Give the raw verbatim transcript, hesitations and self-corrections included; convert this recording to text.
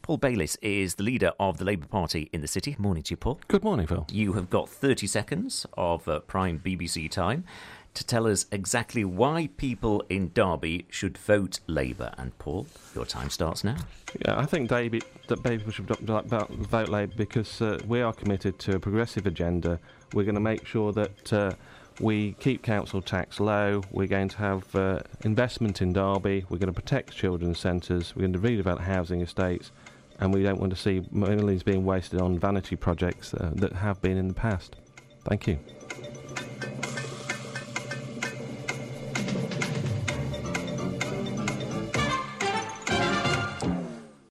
Paul Bayliss is the leader of the Labour Party in the city. Morning to you, Paul. Good morning, Phil. You have got thirty seconds of uh, prime B B C time to tell us exactly why people in Derby should vote Labour. And Paul, your time starts now. Yeah, I think David, that people should vote Labour because uh, we are committed to a progressive agenda. We're going to make sure that uh, we keep council tax low. We're going to have uh, investment in Derby. We're going to protect children's centres. We're going to redevelop housing estates. And we don't want to see millions being wasted on vanity projects uh, that have been in the past. Thank you.